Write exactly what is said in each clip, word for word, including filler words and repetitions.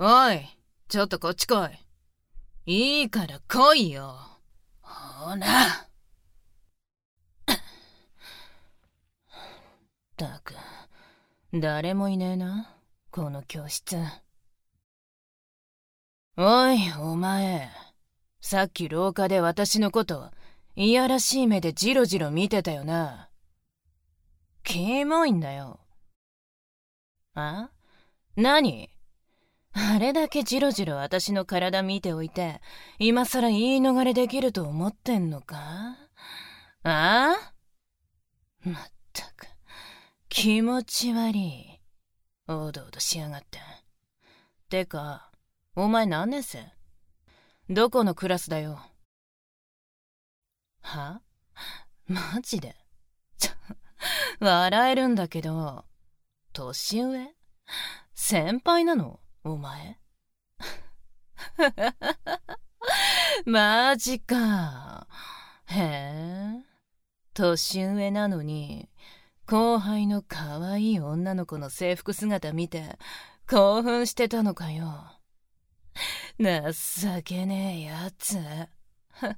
おい、ちょっとこっち来い。いいから来いよ。ほら。ったく、誰もいねえな、この教室。おい、お前。さっき廊下で私のこといやらしい目でジロジロ見てたよな。キモいんだよ。あ？何？あれだけジロジロ私の体見ておいて、今さら言い逃れできると思ってんのか？あ？まったく、気持ち悪い。おどおどしやがって。てか、お前何年生？どこのクラスだよ。は？マジで？ちょ、笑えるんだけど、年上？先輩なのお前？マジか。へえ。年上なのに、後輩の可愛い女の子の制服姿見て興奮してたのかよ。情けねえやつ。は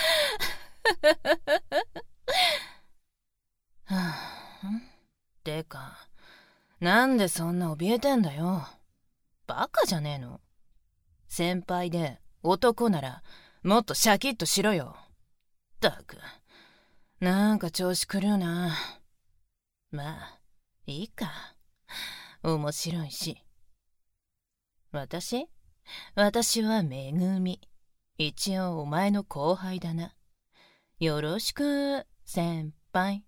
あ、てか、なんでそんな怯えてんだよ。バカじゃねえの。先輩で男ならもっとシャキッとしろよ。ったく、なんか調子狂うな。まあ、いいか。面白いし。私？私はめぐみ。一応お前の後輩だな。よろしく、先輩。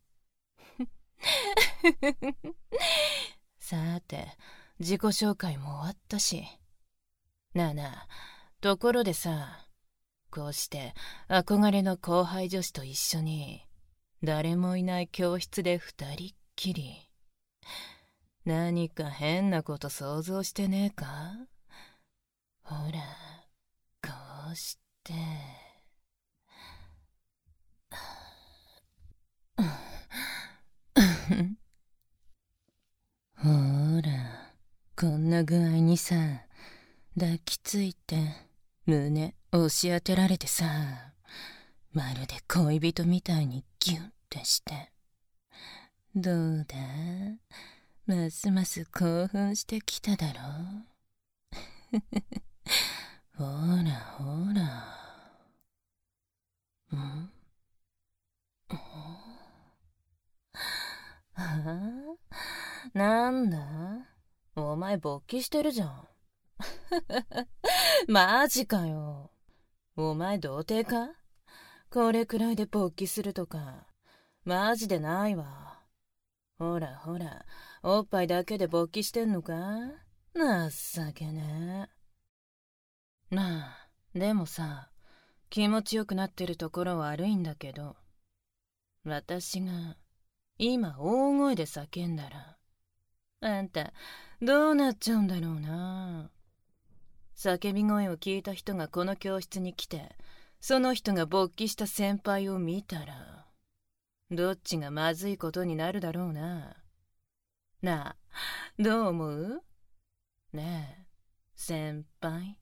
さて、自己紹介も終わったし。なあなあ、ところでさ、こうして憧れの後輩女子と一緒に、誰もいない教室で二人っきり。何か変なこと想像してねえか？ほら、こうして。ほら、こんな具合にさ、抱きついて胸押し当てられてさ、まるで恋人みたいにギュンってして。どうだ？ますます興奮してきただろ？ほらほら。ん？はあ？なんだ？お前勃起してるじゃん。マジかよ。お前童貞か？これくらいで勃起するとか、マジでないわ。ほらほら、おっぱいだけで勃起してんのか？情けねえ。まあ、でもさ、気持ちよくなってるところは悪いんだけど、私が今大声で叫んだら、あんたどうなっちゃうんだろうな。叫び声を聞いた人がこの教室に来て、その人が勃起した先輩を見たら、どっちがまずいことになるだろうな。なあ、どう思う？ねえ、先輩。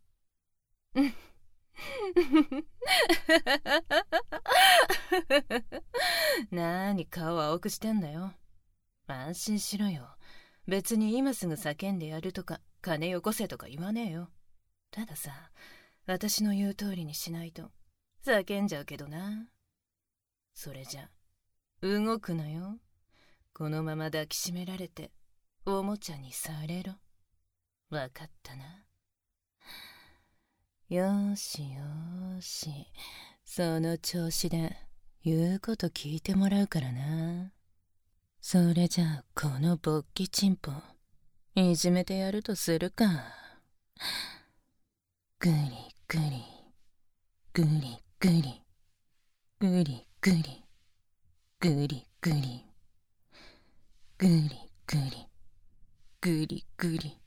なーに顔青くしてんだよ。安心しろよ。別に今すぐ叫んでやるとか、金よこせとか言わねえよ。たださ、私の言う通りにしないと叫んじゃうけどな。それじゃ動くなよ。このまま抱きしめられておもちゃにされろ。わかったな。よーしよーし、その調子で言うこと聞いてもらうからな。それじゃあこの勃起チンポいじめてやるとするか。グリグリグリグリグリグリグリグリグリグリグリグリグリグリ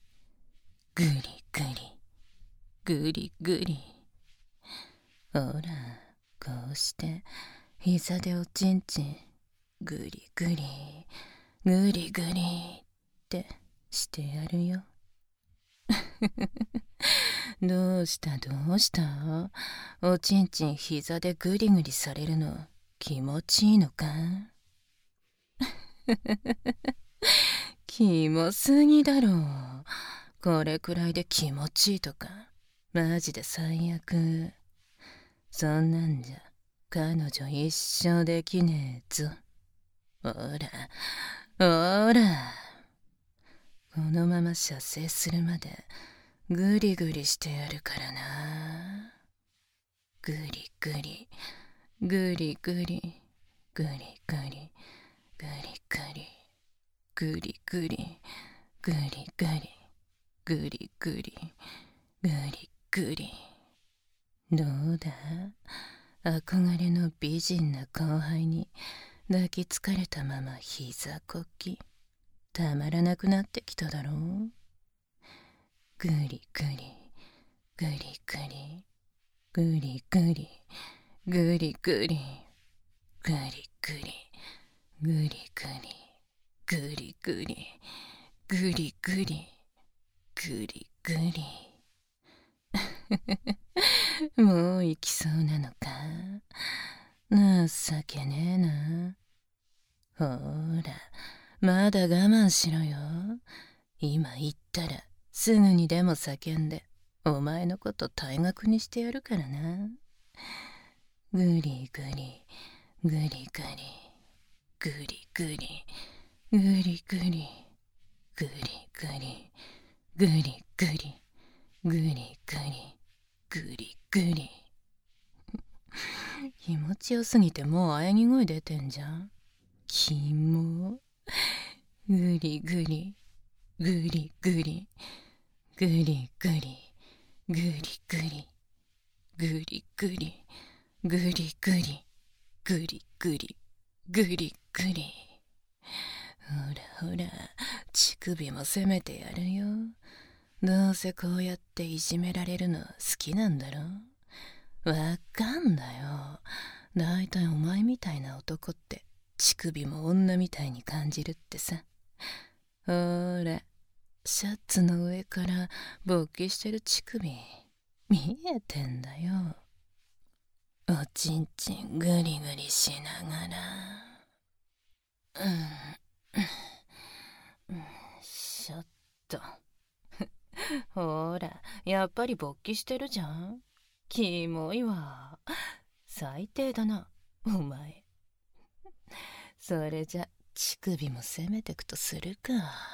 グリグリ。ほら、こうして膝でおちんちんグリグリグリグリってしてやるよ。 どうしたどうした？おちんちん膝でグリグリされるの気持ちいいのか？キモすぎだろ。これくらいで気持ちいいとかマジで最悪。そんなんじゃ彼女一生できねえぞ。ほらほら、このまま射精するまでグリグリしてやるからな。グリグリグリグリグリグリグリグリグリグリグリグリグリグリグリグリグリ。どうだ、憧れの美人な後輩に抱きつかれたまま膝こきたまらなくなってきただろう。グリグリグリグリグリグリグリグリグリグリグリグリグリグリグリグリグリグリグリ。もう行きそうなのか？情けねえな。ほらまだ我慢しろよ。今言ったらすぐにでも叫んでお前のこと退学にしてやるからな。グリグリグリグリグリグリグリグリグリグリグリグリグリグリグリグリグリ。気持ちよすぎてもう喘ぎ声出てんじゃん。キモ。グリグリグリグリグリグリグリグリグリグリグリグリグリグリグリグリ。ほらほら、乳首も攻めてやるよ。どうせこうやっていじめられるの好きなんだろ。わかんだよ。だいたいお前みたいな男って乳首も女みたいに感じるってさ。ほらシャツの上から勃起してる乳首見えてんだよ。おちんちんグリグリしながら、うん、しょっと。ほらやっぱり勃起してるじゃん。キモいわ。最低だなお前。それじゃ乳首も攻めてくとするか。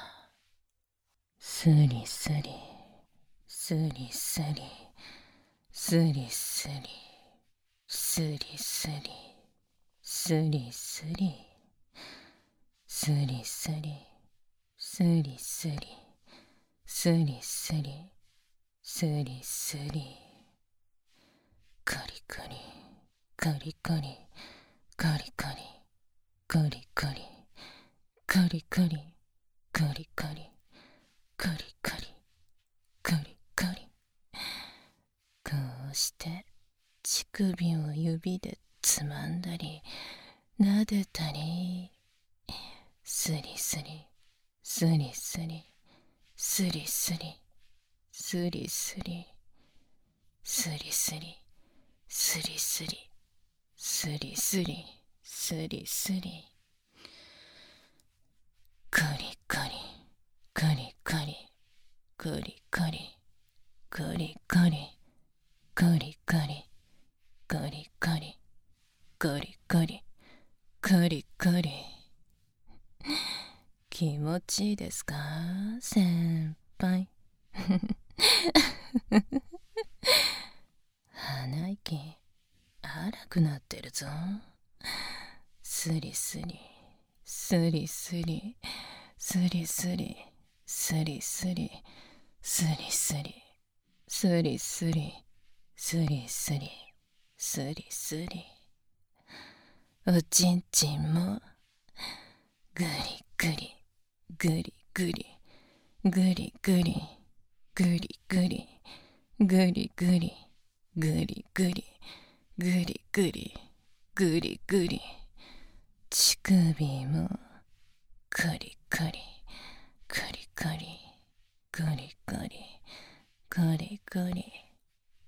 スリスリスリスリスリスリスリスリスリスリスリスリスリスリスリスリスリスリ。カリカリカリカリカリカリカリカリカリカリカリカリカリカリカリカリ。こうして乳首を指でつまんだり撫でたり、スリスリスリスリスリスリスリスリスリスリスリスリスリスリスリスリ。カリカリカリカリカリカリカリカリカリカリカリカリカリカリカリカリ。気持ちいいですか先輩。鼻息荒くなってるぞ。スリスリスリスリスリスリスリスリスリスリスリスリスリスリスリスリ。おちんちんもグリグリグリグリグリグリグリグリグリグリグリグリグリグリグリグリ。乳首もカリカリカリカリカリカリカリカリ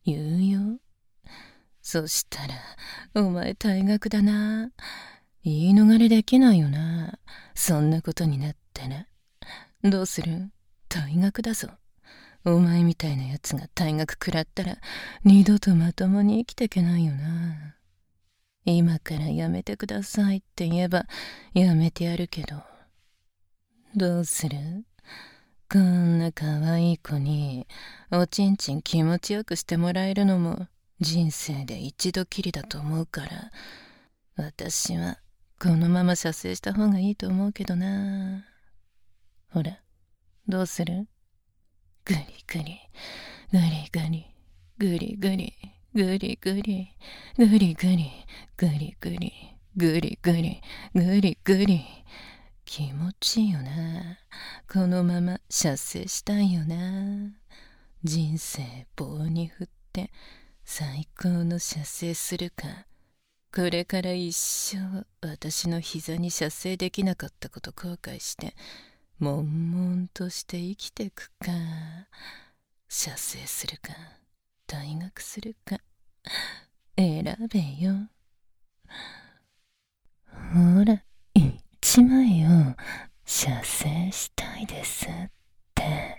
言うよ。そしたら、お前退学だな。言い逃れできないよな。そんなことになったら。どうする？退学だぞ。お前みたいなやつが退学食らったら、二度とまともに生きてけないよな。今からやめてくださいって言えば、やめてやるけど。どうする？こんな可愛い子に、おちんちん気持ちよくしてもらえるのも、人生で一度きりだと思うから、私はこのまま射精した方がいいと思うけどな。ほら、どうする？グリグリ、グリグリ、グリグリ、グリグリ、グリグリ、グリグリ、グリグリ、グリグリ。気持ちいいよな。このまま射精したいよな。人生棒に振って最高の射精するか、これから一生私の膝に射精できなかったこと後悔して悶々として生きてくか、射精するか退学するか選べよ。ほら一枚を射精したいですって。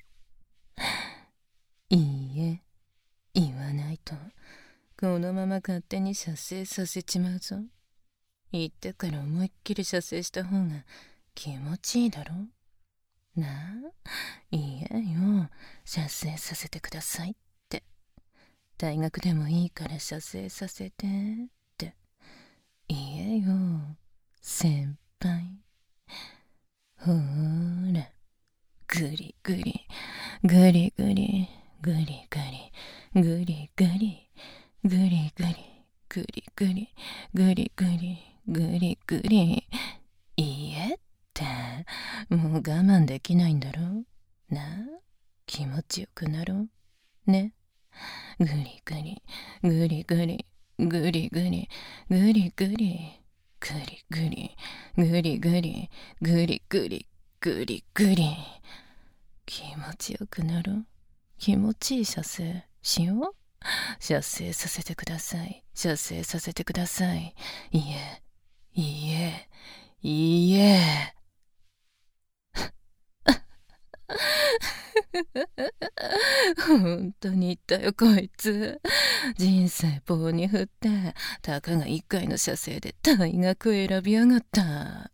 いいえ、言わないとこのまま勝手に射精させちまうぞ。言ってから思いっきり射精した方が気持ちいいだろ。なあ、いいえよ、射精させてくださいって。大学でもいいから射精させてって。いいえよ、先輩。ほーら、ぐりぐり、ぐりぐり、ぐりぐり、ぐりぐり、ぐりぐり、ぐりぐり、ぐりぐり、ぐりぐり。いいえって、もう我慢できないんだろ。なあ、気持ちよくなろう。ね。ぐりぐり、ぐりぐり、ぐりぐり、ぐりぐり、ぐりぐり、ぐりぐり、ぐりぐり、ぐりぐり。気持ちよくなろう。気持ちいい射精しよう。射精させてください。射精させてください。いいえ、いいえ、いいえ。本当に言ったよこいつ。人生棒に振ってたかが一回の射精で退学選びやがった。は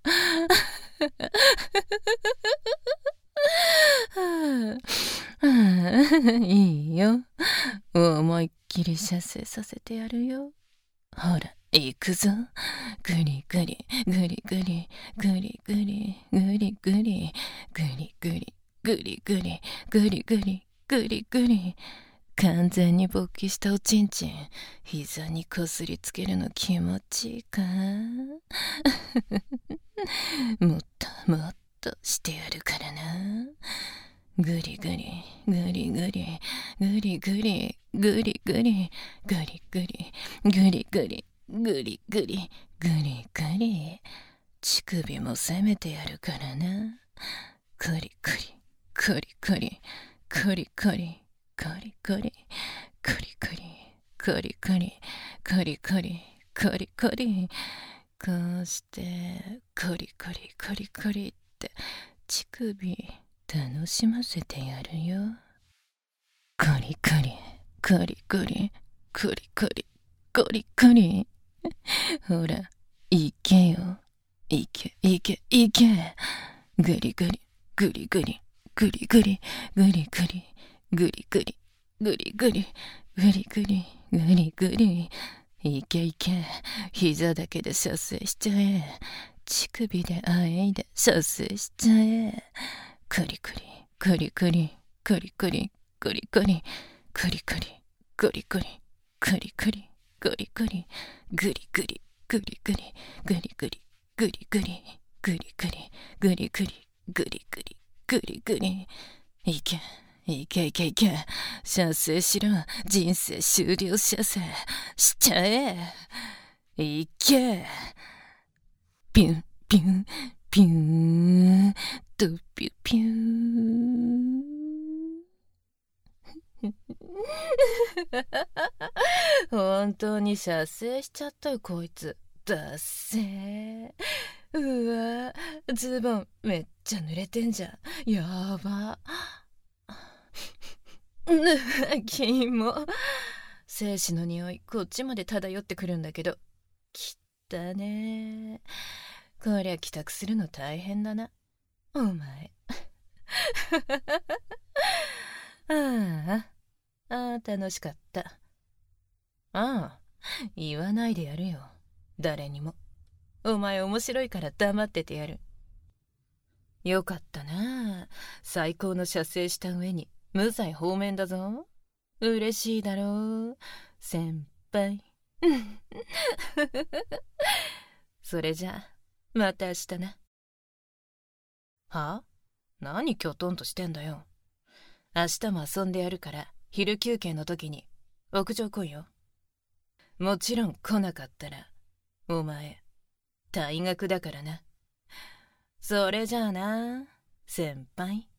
あ、いいよ、思いっきり射精させてやるよ。ほら行くぞ。ぐりぐり、ぐりぐり、ぐりぐり、ぐりぐり、ぐりぐり、ぐりぐり、ぐりぐり、ぐりぐり。完全に勃起したおちんちん、膝にこすりつけるの気持ちいいか。もっともっとしてやるからな。ぐりぐり、ぐりぐり、ぐりぐり、ぐりぐり、ぐりぐり、ぐりぐり、ぐりぐり、ぐりぐり。乳首も攻めてやるからな。くりくり、くりくり、くりくり、くりくり、くりくり、くりくり、くりくり、くりくり。こうしてくりくりくりくりって乳首楽しませてやるよ。くりくりくりくりくりくりくりくり。ほらいけよ、いけいけいけ。ぐりぐりぐりぐりぐりぐりぐりぐりぐりぐりぐりぐりぐりぐりぐりぐり。いけいけ、膝だけで射精しちゃえ。乳首であえいで射精しちゃえ。くりくりくりくりくりくりくりくりくりくりくりくりくりくりくりくりぐりぐりぐりぐりぐりぐりぐりぐりぐりぐりぐりぐりぐりぐりぐりぐり。いけいけいけいけ、射精しろ。人生終了射精しちゃえ。いけ。ピュンピュンピュンとピュピュン。 本当に射精しちゃったよ、こいつ。だっせー。うわ、ズボンめっちゃ濡れてんじゃん。やば。ぬ、キモ。精子の匂い、こっちまで漂ってくるんだけど。きったねー。こりゃ帰宅するの大変だな。お前。ああ、ああ、楽しかった。ああ、言わないでやるよ。誰にも。お前面白いから黙っててやる。よかったな。最高の射精した上に無罪放免だぞ。嬉しいだろう、先輩。それじゃあ、また明日な。は？何きょとんとしてんだよ。明日も遊んでやるから、昼休憩の時に屋上来いよ。もちろん来なかったら、お前、退学だからな。それじゃあな、先輩。